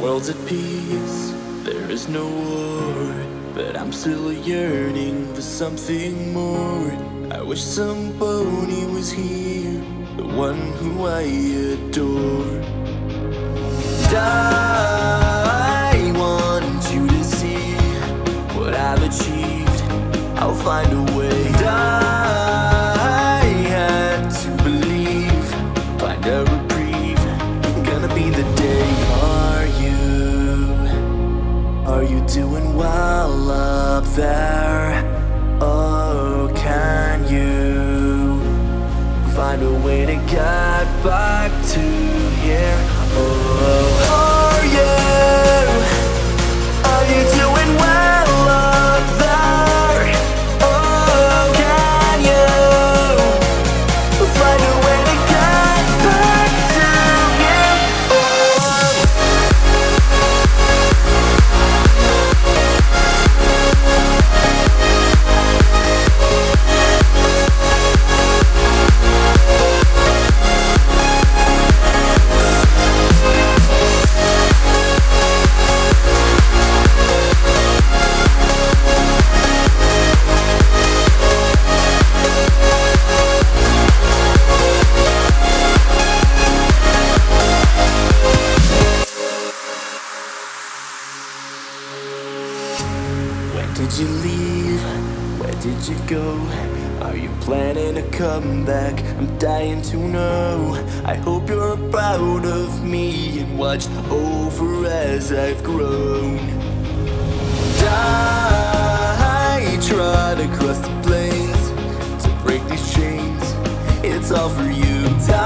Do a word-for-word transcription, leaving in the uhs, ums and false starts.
world's at peace, there is no war, but I'm still yearning for something more. I wish somebody was here, the one who I adore. And I want you to see what I've achieved, I'll find a way. And I had to believe, find a reprieve, gonna be the day. Are you, are you doing well up there? Oh, can you find a way to get back to here? Oh, are you, are you doing well up there? Oh, can you find a way to get back to here? Oh. When did you leave? Where did you go? Are you planning to come back? I'm dying to know. I hope you're proud of me and watched over as I've grown. And I tried to cross the plains to break these chains. It's all for you.